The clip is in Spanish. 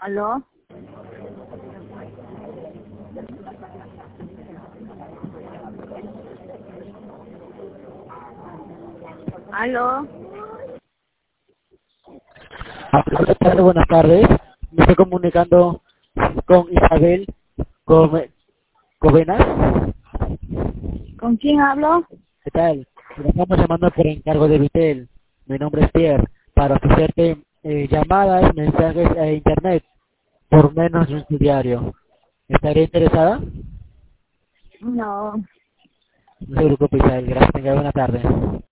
¿Aló? ¿Aló? Hola, buenas tardes. Me estoy comunicando con Isabel Covenas. ¿Con quién hablo? ¿Qué tal? Le estamos llamando por encargo de Vitel. Mi nombre es Pierre. Para ofrecerte llamadas, mensajes e internet por menos de un diario. ¿Estaría interesada? No. No se preocupe, Isabel. Gracias. Tenga buena tarde.